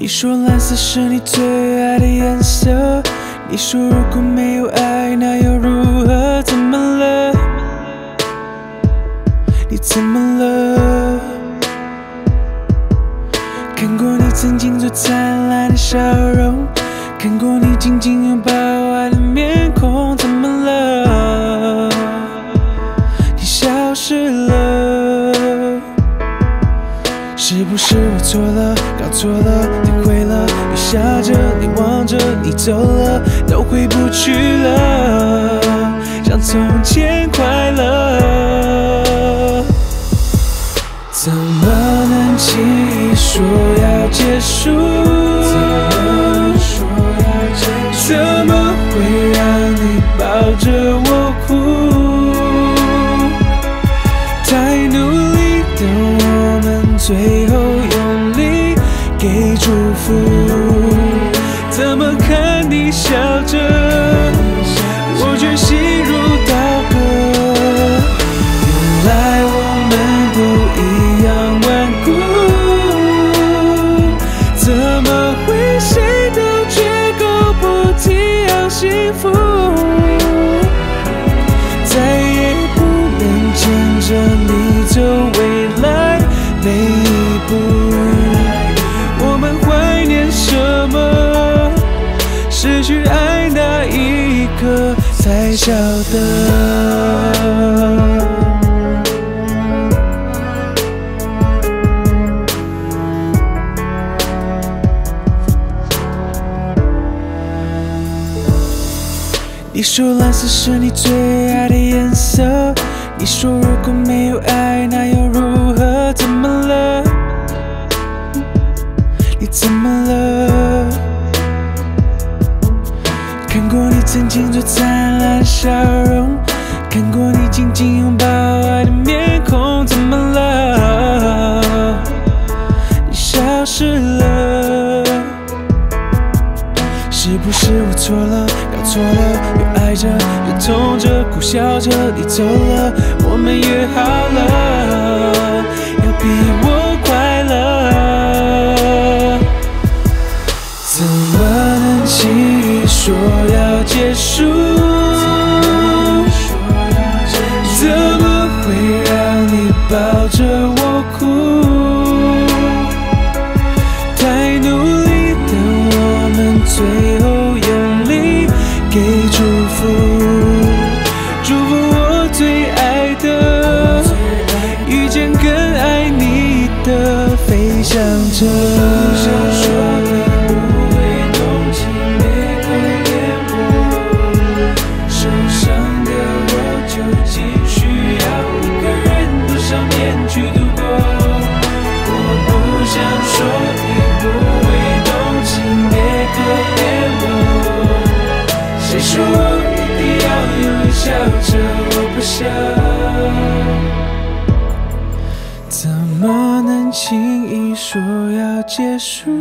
说蓝色是你最爱的颜色，你说如果没有爱，那又如何？怎么了？你怎么了？看过你曾经最灿烂的笑容，看过你紧紧拥抱爱的面孔，怎么了？你消失了，是不是我错了，搞错了，体会了？雨下着，你望着，你走了，都回不去了，像从前快乐。怎么能轻易说要结束？怎么会让你抱着我哭？太努力的我们，最后用力给祝福。怎么看你笑着，我却心如刀割。原来我们不一样顽固，怎么会谁都绝口不提要幸福？再也不能牵着你走未来每一步。我们怀念什么？失去爱那一刻才晓得。你说蓝色是你最爱的颜色，你说如果没有爱，那又如何？怎么了？你怎么了？看过你曾经最灿烂的笑容，看过你紧紧拥抱爱的面孔，怎么了？你消失了，是不是我错了，搞错了？又爱着，又痛着，苦笑着，你走了，我们约好了，要比我快乐。怎么能轻易说要结束？怎么会让你抱着我哭？太努力的我们，最后用力给祝福，祝福我最爱的，遇见更爱你的，飞翔着。谁说我一定要用力笑着？我不想。怎么能轻易说要结束？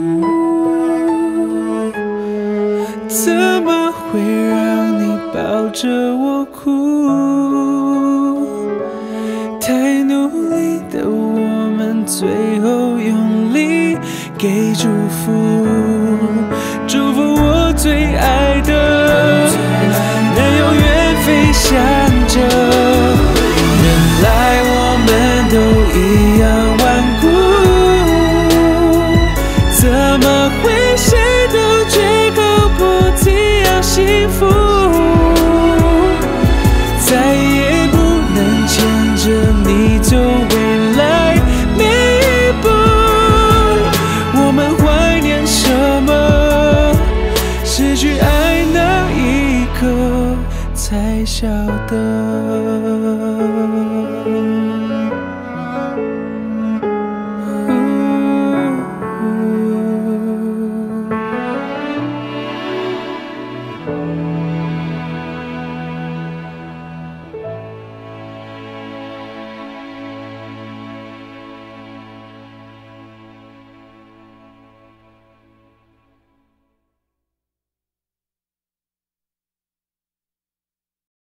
怎么会让你抱着我哭？太努力的我们，最后用力给祝福，祝福我最爱的，能永远飞翔着。原来我们都一样顽固，怎么会谁都绝口不提要幸福？再也不能牵着你走未来每一步。我们怀念什么？失去爱那一刻才晓得。